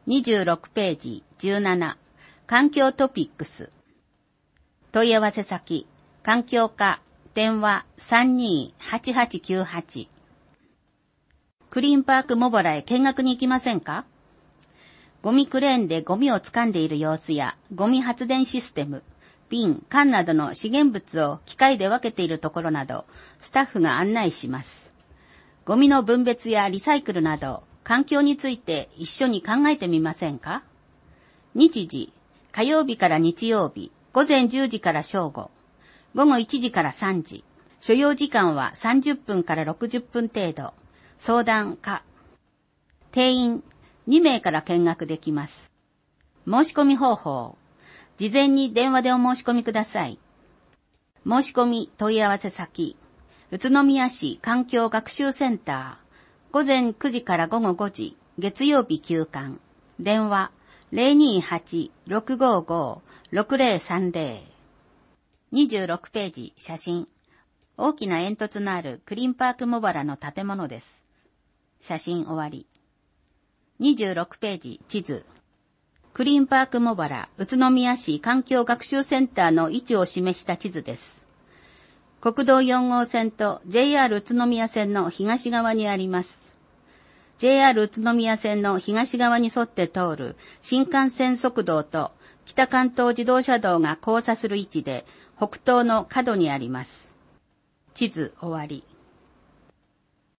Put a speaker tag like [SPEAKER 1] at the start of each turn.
[SPEAKER 1] 26ページ17環境トピックス問い合わせ先環境課電話 328898 クリーンパークモボラへ見学に行きませんか？ゴミクレーンでゴミを掴んでいる様子やゴミ発電システム、瓶、缶などの資源物を機械で分けているところなどスタッフが案内します。ゴミの分別やリサイクルなど環境について一緒に考えてみませんか？日時、火曜日から日曜日、午前10時から正午、午後1時から3時、所要時間は30分から60分程度、相談可。定員2名から見学できます。申し込み方法、事前に電話でお申し込みください。申し込み問い合わせ先、宇都宮市環境学習センター、午前9時から午後5時、月曜日休館。電話 028-655-6030。26ページ写真。大きな煙突のあるクリーンパーク茂原の建物です。写真終わり。26ページ地図。クリーンパーク茂原宇都宮市環境学習センターの位置を示した地図です。国道4号線と JR 宇都宮線の東側にあります。JR 宇都宮線の東側に沿って通る新幹線側道と北関東自動車道が交差する位置で北東の角にあります。地図終わり。